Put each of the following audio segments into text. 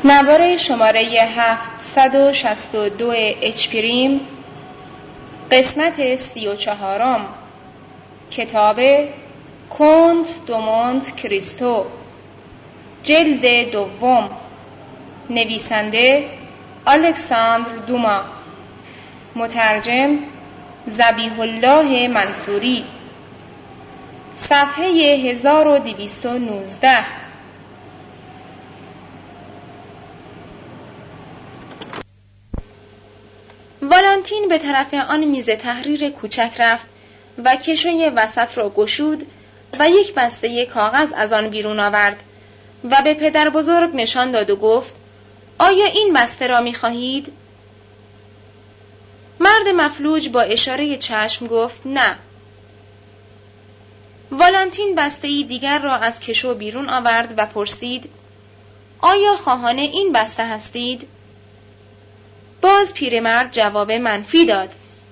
نوار شماره 762 اچپریم، قسمت 34، کتاب کنت دو مونت کریستو، جلد دوم، نویسنده الکساندر دوما، مترجم ذبیح الله منصوری، صفحه 1219. والنتین به طرف آن میز تحریر کوچک رفت و کشوی وسط را گشود و یک بسته کاغذ از آن بیرون آورد و به پدر بزرگ نشان داد و گفت: آیا این بسته را می خواهید؟ مرد مفلوج با اشاره چشم گفت نه. والنتین بسته‌ای دیگر را از کشو بیرون آورد و پرسید: آیا خواهان این بسته هستید؟ باز پیرمرد جواب منفی داد.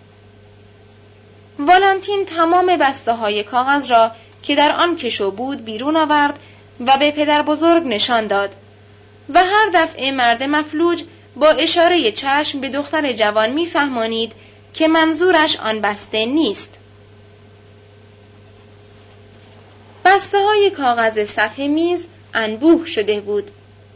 والنتین تمام بسته‌های کاغذ را که در آن کشو بود بیرون آورد و به پدر بزرگ نشان داد و هر دفعه مرد مفلوج با اشاره چشم به دختر جوان می‌فهمانید که منظورش آن بسته نیست. بسته‌های کاغذ سطح میز انبوه شده بود.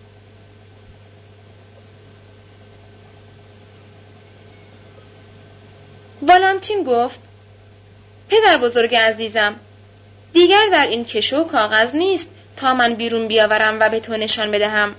والنتین گفت: پدر بزرگ عزیزم، دیگر در این کشو کاغذ نیست تا من بیرون بیاورم و به تو نشان بدهم.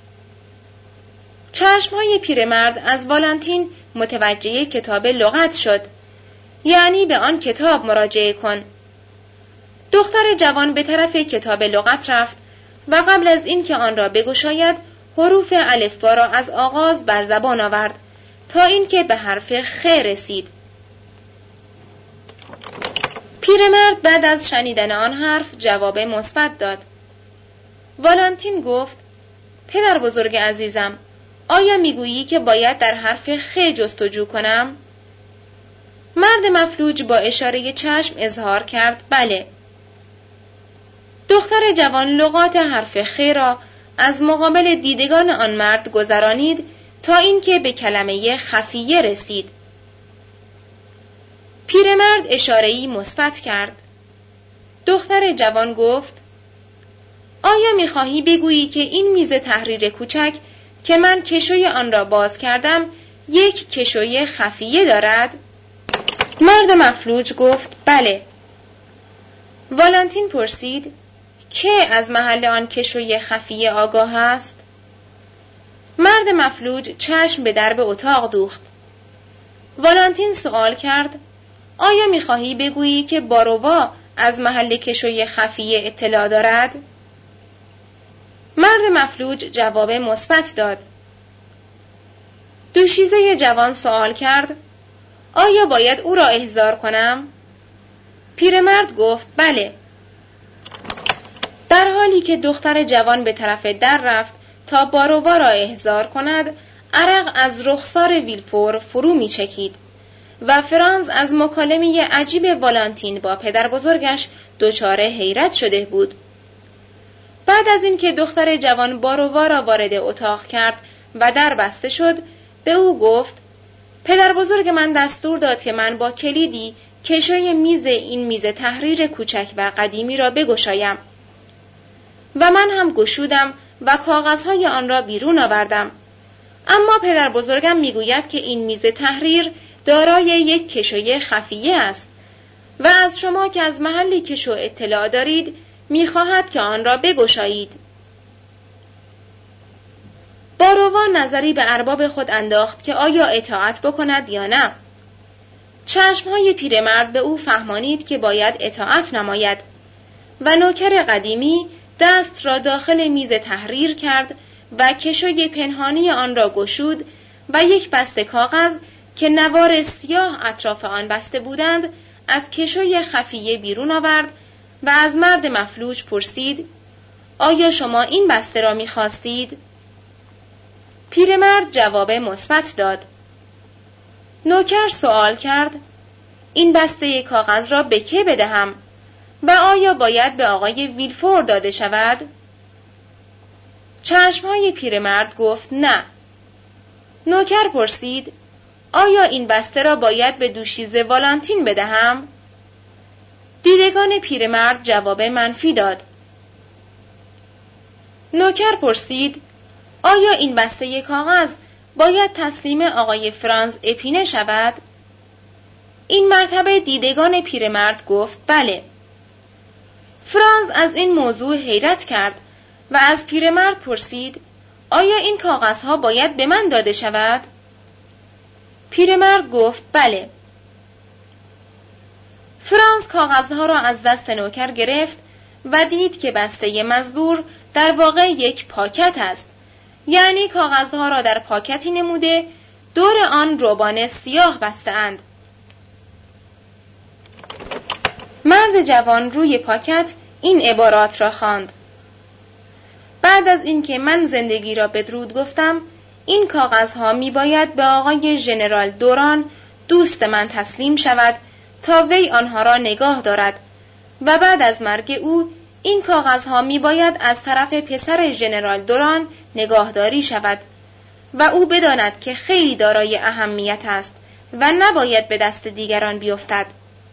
چشمهای پیرمرد از والنتین متوجه کتاب لغت شد، یعنی به آن کتاب مراجعه کن. دختر جوان به طرف کتاب لغت رفت و قبل از این که آن را بگشاید حروف الفبا را از آغاز بر زبان آورد تا اینکه به حرف خ رسید. پیرمرد بعد از شنیدن آن حرف جواب مثبت داد. والنتین گفت: پدر بزرگ عزیزم، آیا میگویی که باید در حرف خ جستجو کنم؟ مرد مفلوج با اشاره چشم اظهار کرد بله. دختر جوان لغات حرف خ را از مقابل دیدگان آن مرد گذرانید تا اینکه به کلمه خفیه رسید. پیرمرد اشاره‌ای مثبت کرد. دختر جوان گفت: آیا می‌خواهی بگویی که این میز تحریر کوچک که من کشوی آن را باز کردم یک کشوی خفیه دارد؟ مرد مفلوج گفت بله. والنتین پرسید: که از محل آن کشوی خفیه آگاه است؟ مرد مفلوج چشم به درب اتاق دوخت. والنتین سوال کرد: آیا می‌خواهی بگویی که بارووا از محل کشوی خفیه اطلاع دارد؟ مرد مفلوج جواب مثبت داد. دوشیزه جوان سوال کرد: آیا باید او را احضار کنم؟ پیرمرد گفت بله. در حالی که دختر جوان به طرف در رفت تا بارووا را احضار کند، عرق از رخسار ویلفور فرو می چکید و فرانز از مکالمه عجیب والنتین با پدر بزرگش دچار حیرت شده بود. بعد از اینکه دختر جوان بارووا را وارد اتاق کرد و در بسته شد، به او گفت: پدر بزرگ من دستور داد که من با کلیدی کشوی میز این میز تحریر کوچک و قدیمی را بگشایم و من هم گشودم و کاغذهای آن را بیرون آوردم. اما پدر بزرگم میگوید که این میز تحریر دارای یک کشوی خفیه است و از شما که از محل کشو اطلاع دارید میخواهد که آن را بگشایید. بارووا نظری به ارباب خود انداخت که آیا اطاعت بکند یا نه. چشمهای پیرمرد به او فهمانید که باید اطاعت نماید و نوکر قدیمی دست را داخل میز تحریر کرد و کشوی پنهانی آن را گشود و یک بسته کاغذ که نوار سیاه اطراف آن بسته بودند از کشوی خفیه بیرون آورد و از مرد مفلوج پرسید: آیا شما این بسته را می‌خواستید؟ پیرمرد جواب مثبت داد. نوکر سوال کرد: این بسته کاغذ را به که بدهم و آیا باید به آقای ویلفور داده شود؟ چشمهای پیرمرد گفت نه. نوکر پرسید آیا این بسته را باید به دوشیزه والانتین بدهم؟ دیدگان پیرمرد جواب منفی داد. نوکر پرسید آیا این بسته کاغذ باید تسلیم آقای فرانز اپینه شود؟ این مرتبه دیدگان پیرمرد گفت بله. فرانز از این موضوع حیرت کرد و از پیرمرد پرسید آیا این کاغذها باید به من داده شود؟ پیرمرد گفت بله. فرانز کاغذها را از دست نوکر گرفت و دید که بسته مزبور در واقع یک پاکت است، یعنی کاغذها را در پاکتی نموده دور آن روبان سیاه بسته‌اند. مرد جوان روی پاکت این عبارات را خواند: بعد از اینکه من زندگی را بدرود گفتم، این کاغذها می باید به آقای ژنرال دوران دوست من تسلیم شود تا وی آنها را نگاه دارد و بعد از مرگ او این کاغذها می باید از طرف پسر ژنرال دوران نگاهداری شود و او بداند که خیلی دارای اهمیت است و نباید به دست دیگران بیفتد.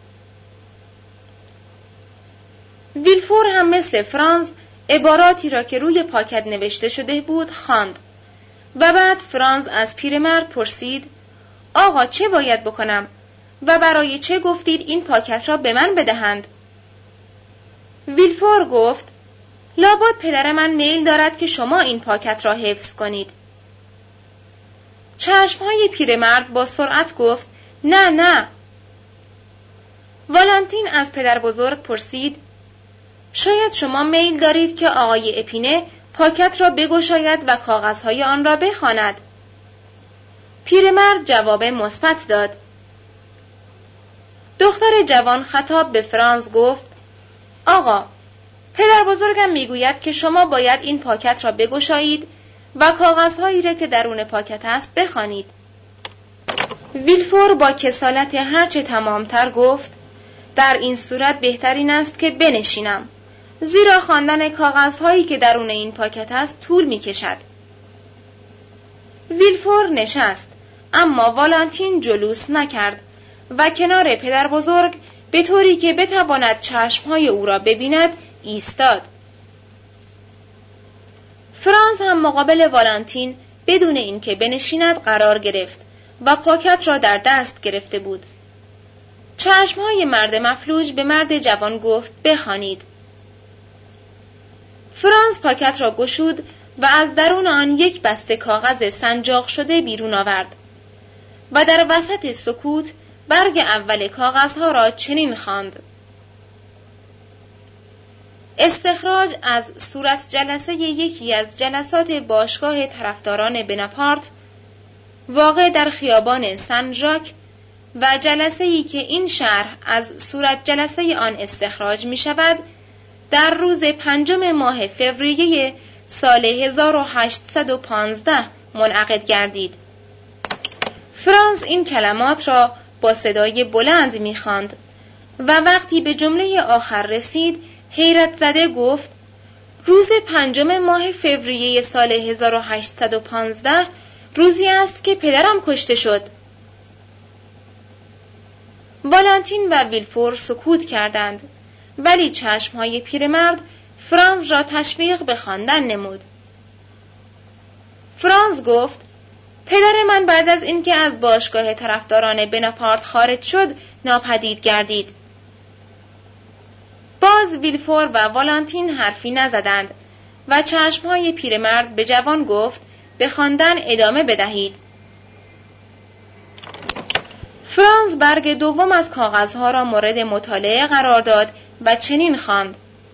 ویلفور هم مثل فرانز عباراتی را که روی پاکت نوشته شده بود خواند و بعد فرانز از پیرمرد پرسید آقا چه باید بکنم و برای چه گفتید این پاکت را به من بدهند؟ ویلفور گفت لابد پدر من میل دارد که شما این پاکت را حفظ کنید. چشمهای پیرمرد با سرعت گفت نه نه. والانتین از پدر بزرگ پرسید شاید شما میل دارید که آقای اپینه پاکت را بگشاید و کاغذهای آن را بخواند. پیرمرد جواب مثبت داد. دختر جوان خطاب به فرانز گفت آقا، پدر بزرگم میگوید که شما باید این پاکت را بگشایید و کاغذهایی را که درون پاکت است بخوانید. ویلفور با کسالت هرچه تمامتر گفت در این صورت بهترین است که بنشینم، زیرا خواندن کاغذهایی که درون این پاکت است طول می‌کشد. ویلفور نشست، اما والانتین جلوس نکرد و کنار پدر بزرگ به طوری که بتواند چشمهای او را ببیند ایستاد. فرانز هم مقابل والانتین بدون اینکه بنشیند قرار گرفت و پاکت را در دست گرفته بود. چشمهای مرد مفلوج به مرد جوان گفت بخوانید. فرانز پاکت را گشود و از درون آن یک بسته کاغذ سنجاق شده بیرون آورد و در وسط سکوت برگ اول کاغذها را چنین خواند: استخراج از صورت جلسه یکی از جلسات باشگاه طرفداران بناپارت واقع در خیابان سن ژاک و جلسه‌ای که این شرح از صورت جلسه آن استخراج می شود در روز 5 ماه فوریه سال 1815 منعقد گردید. فرانز این کلمات را با صدای بلند می خواند و وقتی به جمله آخر رسید حیرت زده گفت روز 5 ماه فوریه سال 1815 روزی است که پدرم کشته شد. والانتین و ویلفور سکوت کردند، ولی چشمهای پیرمرد فرانز را تشویق به خواندن نمود. فرانز گفت پدر من بعد از اینکه از باشگاه طرفداران بناپارت خارج شد ناپدید گردید. باز ویلفور و والانتین حرفی نزدند و چشمهای پیرمرد به جوان گفت به خواندن ادامه بدهید. فرانز برگ دوم از کاغذها را مورد مطالعه قرار داد و چنین خواند: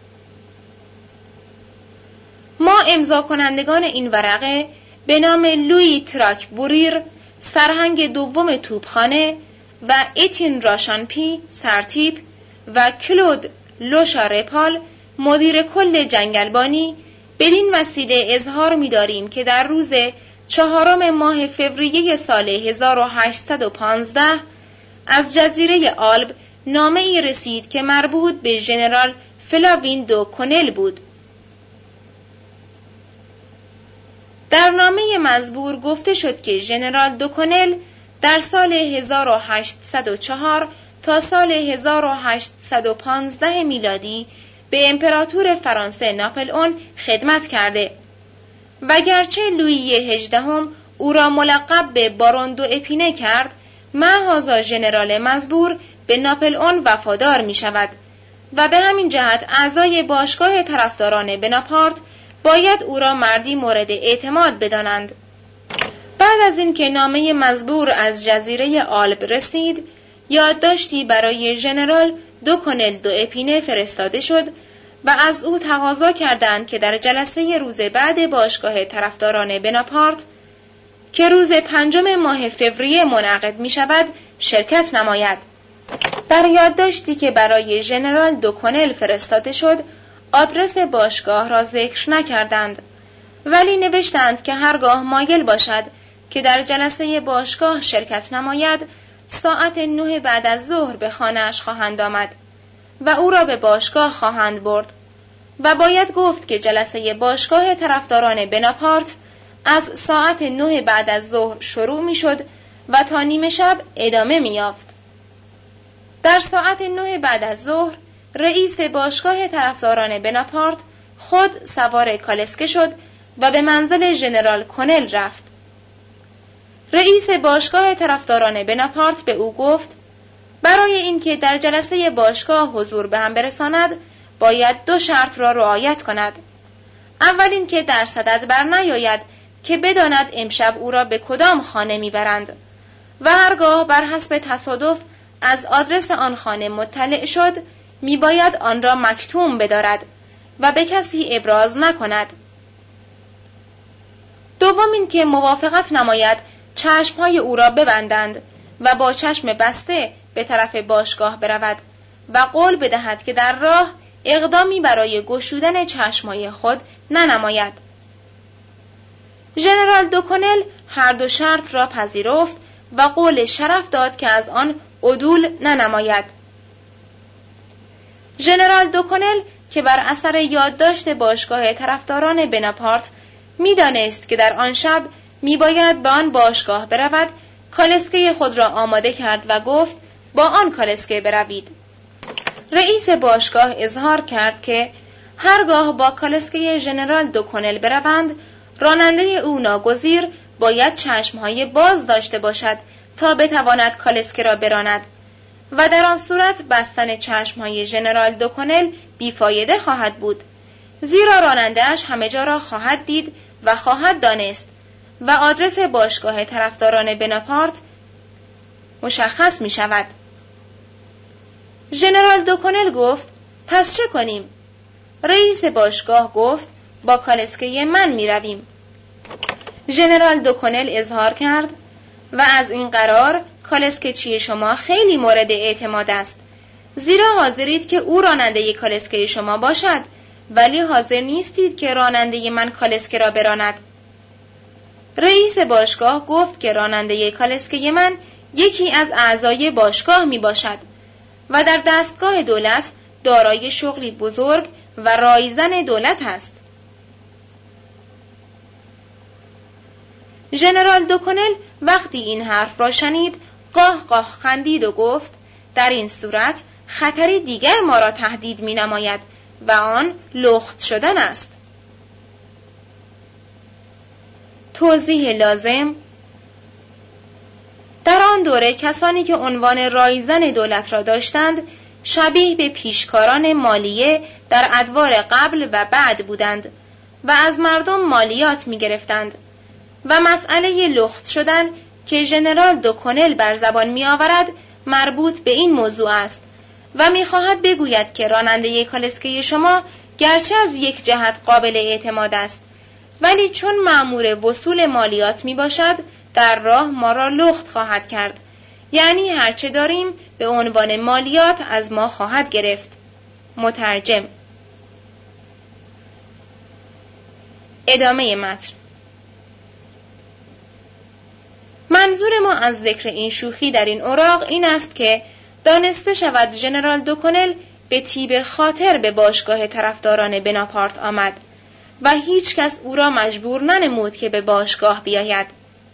ما امضا کنندگان این ورقه به نام لویی تراک بوریر سرهنگ دوم توپخانه و اتین راشانپی سرتیپ و کلود لوشارپال مدیر کل جنگلبانی بدین وسیله اظهار می‌داریم که در روز 4 ماه فوریه سال 1815 از جزیره آلب نامه‌ای رسید که مربوط به ژنرال فلاوین دو کونل بود. در نامه مزبور گفته شد که ژنرال دوکونل در سال 1804 تا سال 1815 میلادی به امپراتور فرانسه ناپلئون خدمت کرده و گرچه لویی 18 او را ملقب به بارون دو اپینه کرد، معاذا ژنرال مزبور به ناپلئون وفادار می شود و به همین جهت اعضای باشگاه طرفداران بناپارت باید او را مردی مورد اعتماد بدانند. بعد از اینکه نامه مزبور از جزیره آلب رسید، یادداشتی برای ژنرال دوکونل دو اپینه فرستاده شد و از او تقاضا کردند که در جلسه روز بعد باشگاه طرفداران بناپارت که روز 5 ماه فوریه منعقد می شود شرکت نماید. در یادداشتی که برای ژنرال دوکونل فرستاده شد، آدرس باشگاه را ذکر نکردند، ولی نوشتند که هرگاه مایل باشد که در جلسه باشگاه شرکت نماید، ساعت 9 بعد از ظهر به خانه‌اش خواهند آمد و او را به باشگاه خواهند برد و باید گفت که جلسه باشگاه طرفداران بناپارت از ساعت 9 بعد از ظهر شروع می شد و تا نیمه شب ادامه می یافت. در ساعت 9 بعد از ظهر رئیس باشگاه طرفداران بناپارت خود سوار کالسکه شد و به منزل ژنرال کونل رفت. رئیس باشگاه طرفداران بناپارت به او گفت برای اینکه در جلسه باشگاه حضور به هم برساند باید 2 شرط را رعایت کند. اول اینکه در صدد بر نیاید که بداند امشب او را به کدام خانه میبرند و هرگاه بر حسب تصادف از آدرس آن خانه مطلع شد میباید آن را مکتوم بدارد و به کسی ابراز نکند. دوم اینکه موافقت نماید چشمهای او را ببندند و با چشم بسته به طرف باشگاه برود و قول بدهد که در راه اقدامی برای گشودن چشمهای خود ننماید. ژنرال دوکونل هر 2 شرط را پذیرفت و قول شرف داد که از آن عدول ننماید. ژنرال دوکونل که بر اثر یادداشت باشگاه طرفداران بناپارت می‌دانست که در آن شب میباید به آن باشگاه برود، کالسکه خود را آماده کرد و گفت با آن کالسکه بروید. رئیس باشگاه اظهار کرد که هرگاه با کالسکه ژنرال دوکونل بروند، راننده او ناگزیر باید چشمهای باز داشته باشد تا بتواند کالسکه را براند و در آن صورت بستن چشمهای ژنرال دوکونل بیفایده خواهد بود، زیرا راننده‌اش همه جا را خواهد دید و خواهد دانست و آدرس باشگاه طرفداران بناپارت مشخص می شود. ژنرال دوکونل گفت پس چه کنیم؟ رئیس باشگاه گفت با کالسکه من می رویم. ژنرال دوکونل اظهار کرد و از این قرار کالسکه‌چی شما خیلی مورد اعتماد است، زیرا حاضرید که او راننده کالسکه شما باشد ولی حاضر نیستید که راننده من کالسکه را براند. رئیس باشگاه گفت که راننده کالسکه من یکی از اعضای باشگاه می باشد و در دستگاه دولت دارای شغلی بزرگ و رایزن دولت است. ژنرال دوکونل وقتی این حرف را شنید قاه قاه خندید و گفت در این صورت خطری دیگر ما را تهدید می نماید و آن لخت شدن است. توضیح لازم: در آن دوره کسانی که عنوان رایزن دولت را داشتند شبیه به پیشکاران مالیه در ادوار قبل و بعد بودند و از مردم مالیات می گرفتند و مسئله لخت شدن که ژنرال دوکونل بر زبان می آورد مربوط به این موضوع است و می خواهد بگوید که راننده کالسکه شما گرچه از یک جهت قابل اعتماد است ولی چون مأمور وصول مالیات می باشد در راه ما را لخت خواهد کرد، یعنی هرچه داریم به عنوان مالیات از ما خواهد گرفت. مترجم. ادامه متن. منظور ما از ذکر این شوخی در این اوراق این است که دانسته شود ژنرال دوکونل به طیب خاطر به باشگاه طرفداران بناپارت آمد و هیچ کس او را مجبور ننمود که به باشگاه بیاید.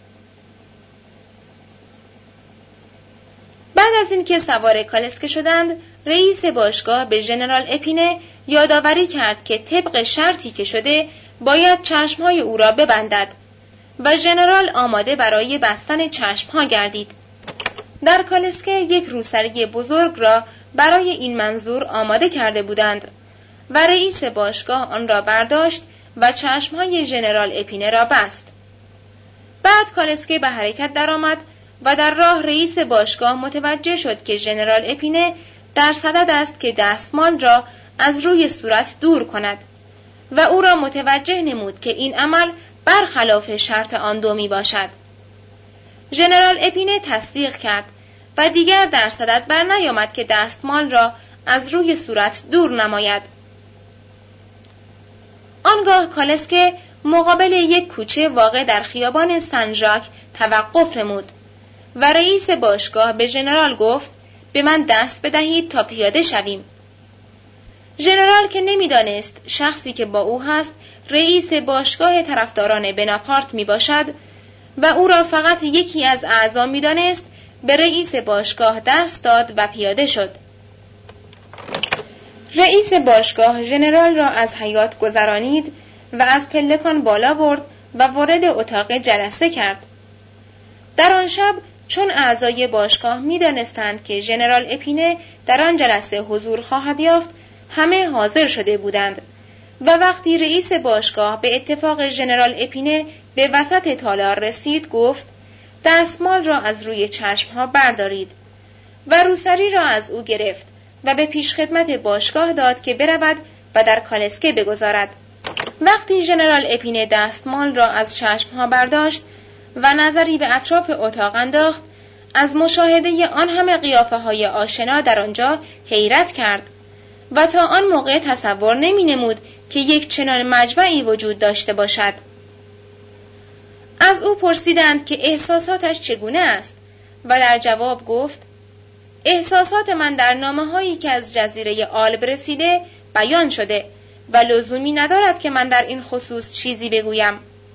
بعد از اینکه سوار کالسکه شدند، رئیس باشگاه به ژنرال اپینه یادآوری کرد که طبق شرطی که شده باید چشمهای او را ببندد و ژنرال آماده برای بستن چشمها گردید. در کالسکه یک روسری بزرگ را برای این منظور آماده کرده بودند و رئیس باشگاه آن را برداشت و چشمهای ژنرال اپینه را بست. بعد کالسکه به حرکت درآمد و در راه رئیس باشگاه متوجه شد که ژنرال اپینه در صدد است که دستمال را از روی صورت دور کند و او را متوجه نمود که این عمل برخلاف شرط آن دو می باشد. ژنرال اپینه تصدیق کرد و دیگر در صدد بر نیامد که دستمال را از روی صورت دور نماید. آنگاه کالسکه مقابل یک کوچه واقع در خیابان سن ژاک توقف نمود و رئیس باشگاه به ژنرال گفت به من دست بدهید تا پیاده شویم. ژنرال که نمیدانست شخصی که با او هست رئیس باشگاه طرفداران بناپارت می باشد و او را فقط یکی از اعضا می دانست، به رئیس باشگاه دست داد و پیاده شد. رئیس باشگاه ژنرال را از حیاط گذرانید و از پلکان بالا برد و وارد اتاق جلسه کرد. در آن شب چون اعضای باشگاه می دانستند که ژنرال اپینه در آن جلسه حضور خواهد یافت، همه حاضر شده بودند و وقتی رئیس باشگاه به اتفاق ژنرال اپینه به وسط تالار رسید گفت دستمال را از روی چشمها بردارید و روسری را از او گرفت و به پیشخدمت باشگاه داد که برود و در کالسکه بگذارد. وقتی ژنرال اپینه دستمال را از چشمها برداشت و نظری به اطراف اتاق انداخت، از مشاهده آن همه قیافه‌های آشنا در آنجا حیرت کرد و تا آن موقع تصور نمی‌نمود که یک چنان مجمعی وجود داشته باشد. از او پرسیدند که احساساتش چگونه است و در جواب گفت احساسات من در نامه‌هایی که از جزیره آلب رسیده بیان شده و لزومی ندارد که من در این خصوص چیزی بگویم.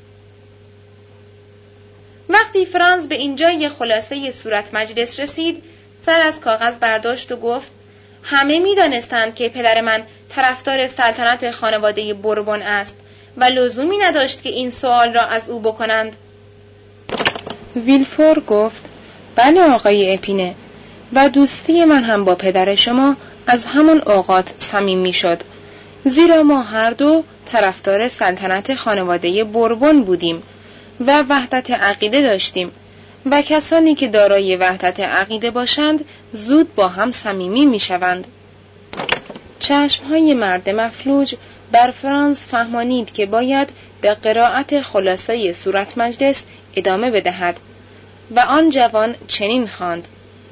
وقتی فرانز به اینجای خلاصه صورت مجلس رسید، سر از کاغذ برداشت و گفت همه می دانستند که پدر من طرفدار سلطنت خانواده بوربون است و لزومی نداشت که این سوال را از او بکنند. ویلفور گفت بله آقای اپینه، و دوستی من هم با پدر شما از همان اوقات صمیمی شد، زیرا ما هر دو طرفدار سلطنت خانواده بوربون بودیم و وحدت عقیده داشتیم و کسانی که دارای وحدت عقیده باشند زود با هم صمیمی میشوند. چشمهای مرد مفلوج بر فرانز فهمانید که باید به قرائت خلاصه صورت مجلس ادامه بدهد و آن جوان چنین خواند: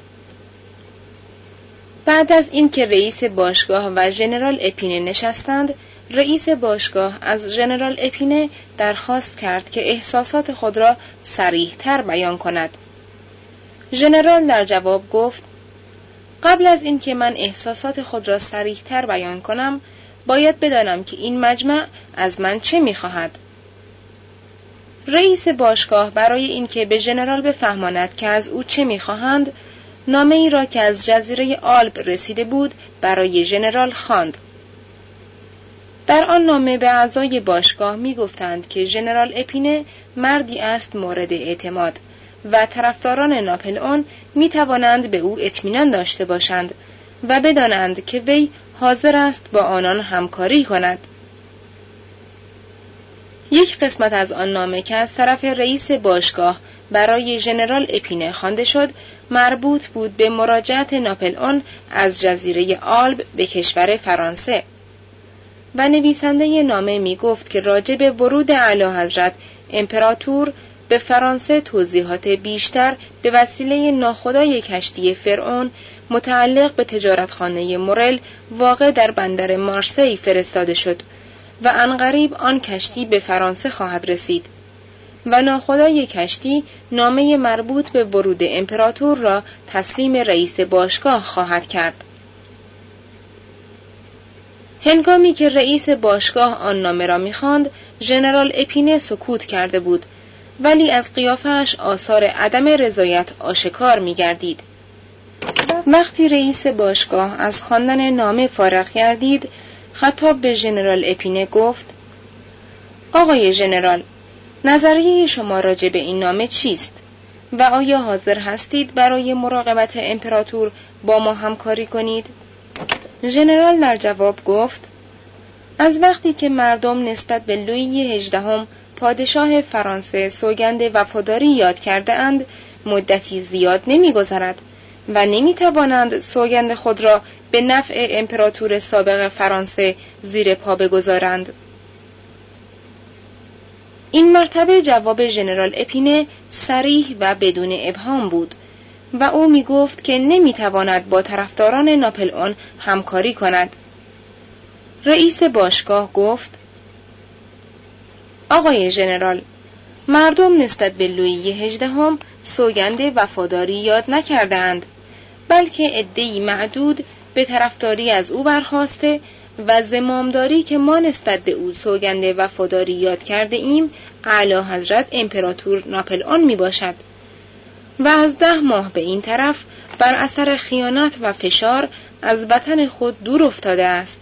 بعد از اینکه رئیس باشگاه و ژنرال اپینه نشستند، رئیس باشگاه از ژنرال اپینه درخواست کرد که احساسات خود را صریح‌تر بیان کند. ژنرال در جواب گفت قبل از اینکه من احساسات خود را صریح‌تر بیان کنم، باید بدانم که این مجمع از من چه می‌خواهد. رئیس باشگاه برای اینکه به ژنرال بفهماند که از او چه می‌خواهند، نامه‌ای را که از جزیره آلب رسیده بود برای ژنرال خواند. در آن نامه به اعضای باشگاه می‌گفتند که ژنرال اپینه مردی است مورد اعتماد و طرفداران ناپلئون می‌توانند به او اطمینان داشته باشند و بدانند که وی حاضر است با آنان همکاری کند. یک قسمت از آن نامه که از طرف رئیس باشگاه برای ژنرال اپینه خوانده شد، مربوط بود به مراجعت ناپلئون از جزیره آلب به کشور فرانسه و نویسنده نامه می گفت که راجع به ورود اعلیحضرت امپراتور به فرانسه توضیحات بیشتر به وسیله ناخدای کشتی فرعون متعلق به تجارتخانه مورل واقع در بندر مارسی فرستاده شد و عنقریب آن کشتی به فرانسه خواهد رسید و ناخدای کشتی نامه مربوط به ورود امپراتور را تسلیم رئیس باشگاه خواهد کرد. هنگامی که رئیس باشگاه آن نامه را می‌خواند، ژنرال اپینه سکوت کرده بود، ولی از قیافه‌اش آثار عدم رضایت آشکار می‌گردید. وقتی رئیس باشگاه از خواندن نامه فارغ گردید، خطاب به ژنرال اپینه گفت: آقای ژنرال، نظریه شما راجع به این نامه چیست؟ و آیا حاضر هستید برای مراقبت امپراتور با ما همکاری کنید؟ ژنرال در جواب گفت: از وقتی که مردم نسبت به لویی 18 پادشاه فرانسه سوگند وفاداری یاد کرده اند، مدتی زیاد نمی‌گذرد و نمی‌توانند سوگند خود را به نفع امپراتور سابق فرانسه زیر پا بگذارند. این مرتبه جواب ژنرال اپینه صریح و بدون ابهام بود و او می گفت که نمی تواند با طرفداران ناپلئون همکاری کند. رئیس باشگاه گفت: آقای ژنرال، مردم نسبت به لویی 18 سوگند وفاداری یاد نکردند، بلکه عده‌ای معدود به طرفداری از او برخاسته و زمامداری که ما نسبت به او سوگند وفاداری یاد کرده ایم اعلی حضرت امپراتور ناپلئون می باشد و از 10 ماه به این طرف بر اثر خیانت و فشار از وطن خود دور افتاده است.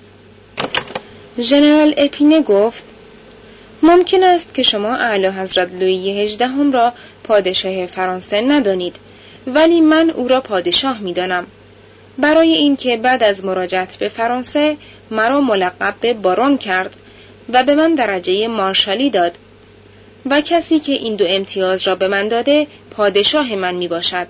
ژنرال اپینه گفت: ممکن است که شما اعلی حضرت لویی 18 را پادشاه فرانسه ندانید، ولی من او را پادشاه می دانم، برای اینکه بعد از مراجعت به فرانسه مرا ملقب به بارون کرد و به من درجه مارشالی داد و کسی که این دو امتیاز را به من داده پادشاه من می باشد.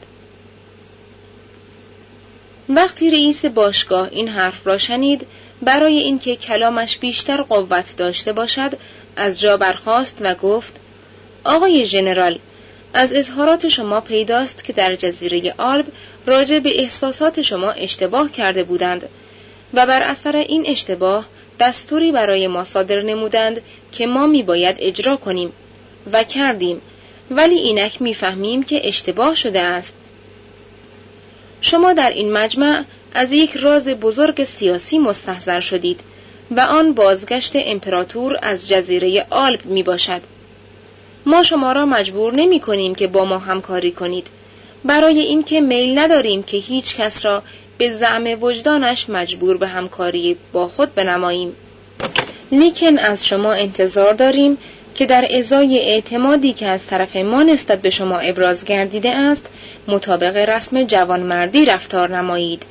وقتی رئیس باشگاه این حرف را شنید، برای اینکه کلامش بیشتر قوت داشته باشد از جا برخاست و گفت: آقای ژنرال، از اظهارات شما پیداست که در جزیره آلب راجع به احساسات شما اشتباه کرده بودند و بر اثر این اشتباه دستوری برای ما صادر نمودند که ما میباید اجرا کنیم و کردیم، ولی اینک میفهمیم که اشتباه شده است. شما در این مجمع از یک راز بزرگ سیاسی مستحضر شدید و آن بازگشت امپراتور از جزیره آلب می باشد. ما شما را مجبور نمی کنیم که با ما همکاری کنید، برای اینکه میل نداریم که هیچ کس را به زعم وجدانش مجبور به همکاری با خود بنماییم. لیکن از شما انتظار داریم که در ازای اعتمادی که از طرف ما نسبت به شما ابراز گردیده است، مطابق رسم جوانمردی رفتار نمایید.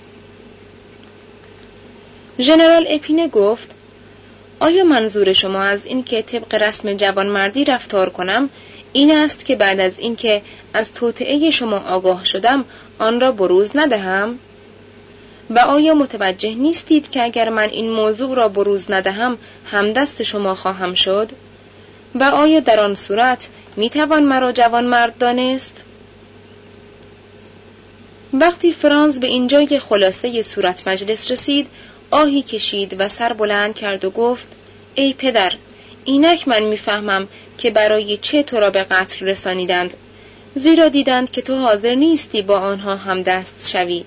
ژنرال اپینه گفت: آیا منظور شما از این که طبق رسم جوانمردی رفتار کنم این است که بعد از اینکه از توطئه شما آگاه شدم آن را بروز ندهم؟ و آیا متوجه نیستید که اگر من این موضوع را بروز ندهم همدست شما خواهم شد؟ و آیا در آن صورت میتوان مرا جوانمرد دانست؟ وقتی فرانز به اینجای خلاصه صورت مجلس رسید، آهی کشید و سر بلند کرد و گفت: ای پدر، اینک من میفهمم که برای چه تو را به قتل رسانیدند، زیرا دیدند که تو حاضر نیستی با آنها همدست شوی.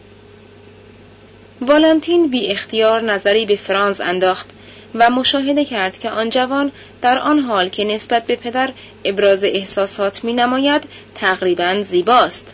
والنتین بی اختیار نظری به فرانز انداخت و مشاهده کرد که آن جوان در آن حال که نسبت به پدر ابراز احساسات می نماید تقریباً زیباست.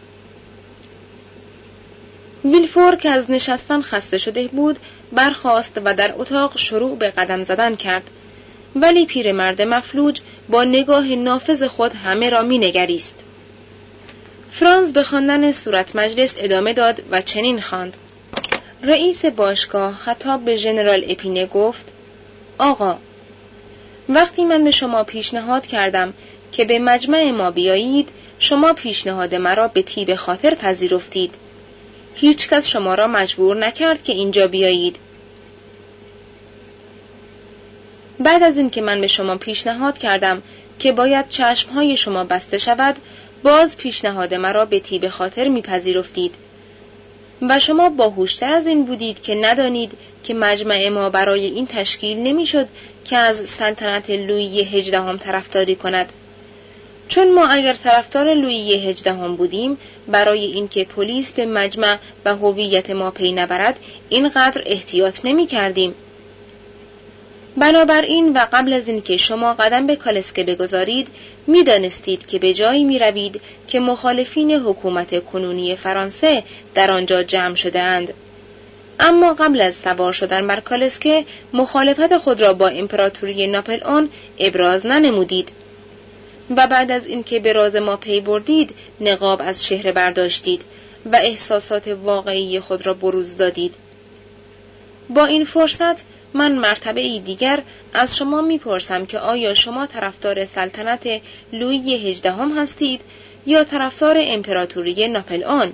ویلفور که از نشستن خسته شده بود برخاست و در اتاق شروع به قدم زدن کرد، ولی پیرمرد مفلوج با نگاه نافذ خود همه را می نگریست. فرانز به خواندن صورت مجلس ادامه داد و چنین خواند: رئیس باشگاه خطاب به ژنرال اپینه گفت: آقا، وقتی من به شما پیشنهاد کردم که به مجمع ما بیایید، شما پیشنهاد مرا به طیب خاطر پذیرفتید. هیچ کس شما را مجبور نکرد که اینجا بیایید. بعد از این که من به شما پیشنهاد کردم که باید چشمهای شما بسته شود، باز پیشنهاد مرا به طیب خاطر میپذیرفتید و شما باهوشتر از این بودید که ندانید که مجمع ما برای این تشکیل نمیشد که از سلطنت لویی 18 طرفداری کند، چون ما اگر طرفدار لویی 18 بودیم برای اینکه پلیس به مجمع و هویت ما پی نبرد اینقدر احتیاط نمی کردیم. بنابراین و قبل از اینکه شما قدم به کالسکه بگذارید می دانستید که به جایی می روید که مخالفین حکومت کنونی فرانسه در آنجا جمع شده اند. اما قبل از سوار شدن بر کالسکه مخالفت خود را با امپراتوری ناپلئون ابراز ننمودید و بعد از اینکه به راز ما پی بردید نقاب از چهره برداشتید و احساسات واقعی خود را بروز دادید. با این فرصت من مرتبه دیگر از شما میپرسم که آیا شما طرفدار سلطنت لویی 18 هستید یا طرفدار امپراتوری ناپلئون؟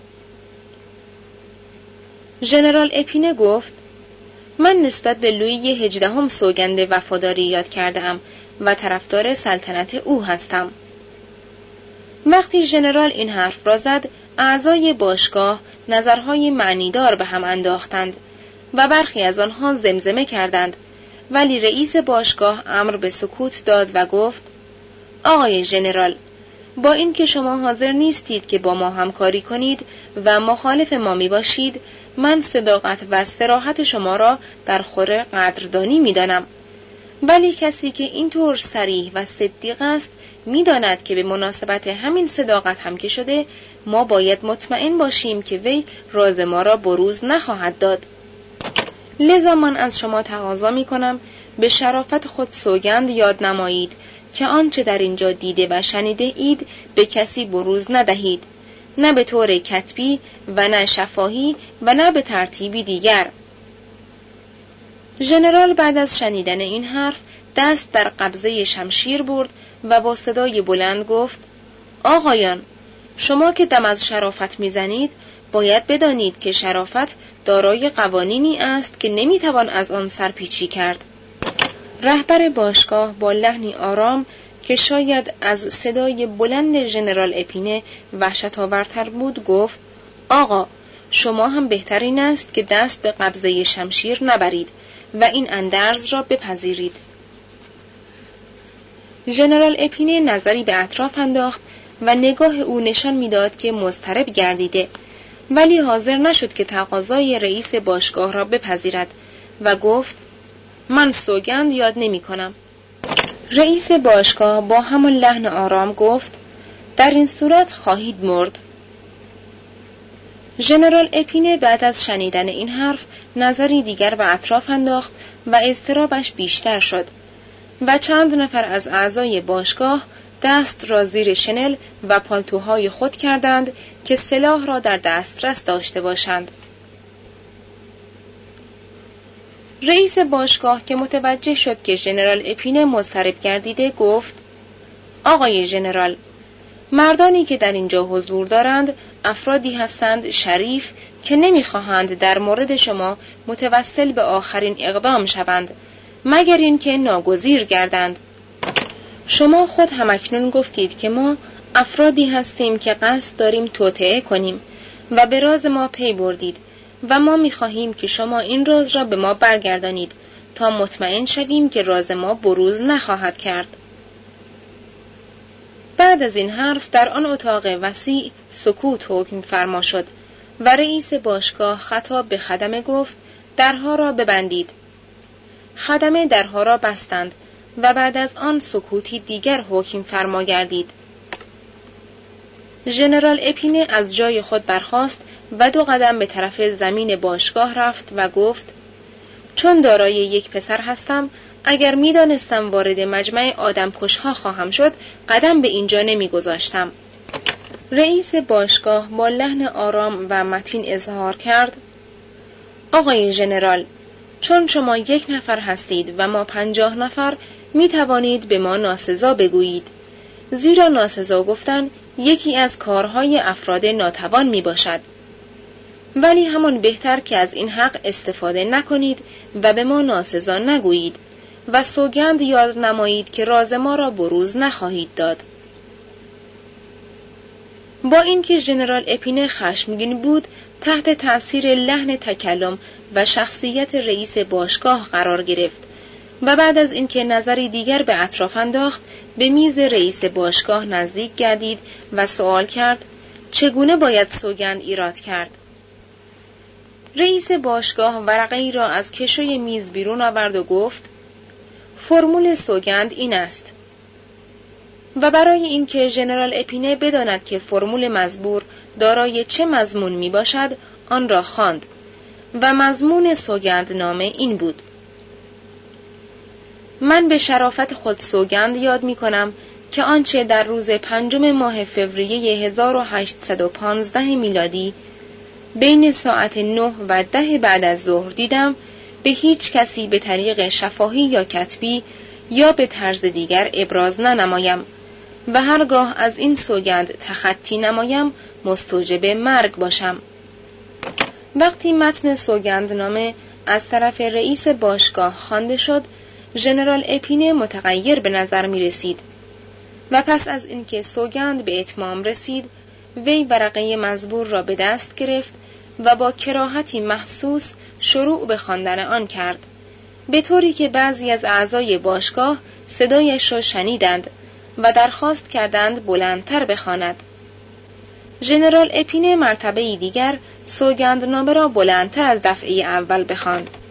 ژنرال اپینه گفت من نسبت به لویی 18 سوگند وفاداری یاد کردم و طرفدار سلطنت او هستم. وقتی ژنرال این حرف را زد، اعضای باشگاه نظرهای معنیدار به هم انداختند و برخی از آنها زمزمه کردند، ولی رئیس باشگاه امر به سکوت داد و گفت آقای ژنرال، با اینکه شما حاضر نیستید که با ما همکاری کنید و مخالف ما می باشید، من صداقت و صراحت شما را در خور قدردانی می دانم. ولی کسی که اینطور صریح و صدیق است می داند که به مناسبت همین صداقت هم که شده ما باید مطمئن باشیم که وی راز ما را بروز نخواهد داد. لذا من از شما تقاضا می کنم به شرافت خود سوگند یاد نمایید که آنچه در اینجا دیده و شنیده اید به کسی بروز ندهید، نه به طور کتبی و نه شفاهی و نه به ترتیبی دیگر. ژنرال بعد از شنیدن این حرف دست بر قبضه شمشیر برد و با صدای بلند گفت آقایان، شما که دم از شرافت میزنید باید بدانید که شرافت دارای قوانینی است که نمیتوان از آن سرپیچی کرد. رهبر باشگاه با لحنی آرام که شاید از صدای بلند ژنرال اپینه وحشت‌آورتر بود گفت آقا، شما هم بهترین است که دست به قبضه شمشیر نبرید و این اندرز را بپذیرید. ژنرال اپینه نظری به اطراف انداخت و نگاه او نشان میداد که مضطرب گردیده، ولی حاضر نشد که تقاضای رئیس باشگاه را بپذیرد و گفت من سوگند یاد نمی کنم. رئیس باشگاه با همان لحن آرام گفت در این صورت خواهید مرد. ژنرال اپینه بعد از شنیدن این حرف نظری دیگر به اطراف انداخت و اضطرابش بیشتر شد و چند نفر از اعضای باشگاه دست را زیر شنل و پالتوهای خود کردند که سلاح را در دسترس داشته باشند. رئیس باشگاه که متوجه شد که ژنرال اپینه مضطرب گردیده گفت آقای ژنرال، مردانی که در اینجا حضور دارند افرادی هستند شریف که نمیخواهند در مورد شما متوسل به آخرین اقدام شوند مگر اینکه ناگزیر گردند. شما خود همکنون گفتید که ما افرادی هستیم که قصد داریم توطئه کنیم و به راز ما پی بردید و ما می‌خواهیم که شما این راز را به ما برگردانید تا مطمئن شویم که راز ما بروز نخواهد کرد. بعد از این حرف در آن اتاق وسیع سکوت حکم فرما شد و رئیس باشگاه خطاب به خدمه گفت درها را ببندید. خدمه درها را بستند و بعد از آن سکوتی دیگر حکم فرما گردید. ژنرال اپینه از جای خود برخاست و 2 قدم به طرف زمین باشگاه رفت و گفت چون دارای یک پسر هستم، اگر می دانستم وارد مجمع آدمکش‌ها خواهم شد قدم به اینجا نمی گذاشتم. رئیس باشگاه با لحن آرام و متین اظهار کرد آقای ژنرال، چون شما 1 نفر هستید و ما 50 نفر می توانید به ما ناسزا بگویید، زیرا ناسزا گفتن یکی از کارهای افراد ناتوان می باشد. ولی همان بهتر که از این حق استفاده نکنید و به ما ناسزا نگویید و سوگند یاد نمایید که راز ما را بروز نخواهید داد. با اینکه ژنرال اپینه خشمگین بود، تحت تأثیر لحن تکلم و شخصیت رئیس باشگاه قرار گرفت و بعد از اینکه نظری دیگر به اطراف انداخت، به میز رئیس باشگاه نزدیک گردید و سوال کرد چگونه باید سوگند ایراد کرد؟ رئیس باشگاه ورقه‌ای را از کشوی میز بیرون آورد و گفت: فرمول سوگند این است. و برای اینکه ژنرال اپینه بداند که فرمول مزبور دارای چه مضمون می باشد، آن را خواند و مضمون سوگندنامه این بود: من به شرافت خود سوگند یاد می کنم که آنچه در روز 5 ماه فوریه 1815 میلادی بین ساعت 9 و 10 بعد از ظهر دیدم، به هیچ کسی به طریق شفاهی یا کتبی یا به طرز دیگر ابراز ننمایم و هرگاه از این سوگند تخطی نمایم مستوجب مرگ باشم. وقتی متن سوگندنامه از طرف رئیس باشگاه خوانده شد، ژنرال اپینه متغیر به نظر می رسید و پس از اینکه سوگند به اتمام رسید، وی ورقه مزبور را به دست گرفت و با کراهتی محسوس شروع به خواندن آن کرد، به طوری که بعضی از اعضای باشگاه صدایش را شنیدند و درخواست کردند بلندتر بخواند. ژنرال اپینه مرتبه‌ای دیگر سوگندنامه را بلندتر از دفعه اول بخواند.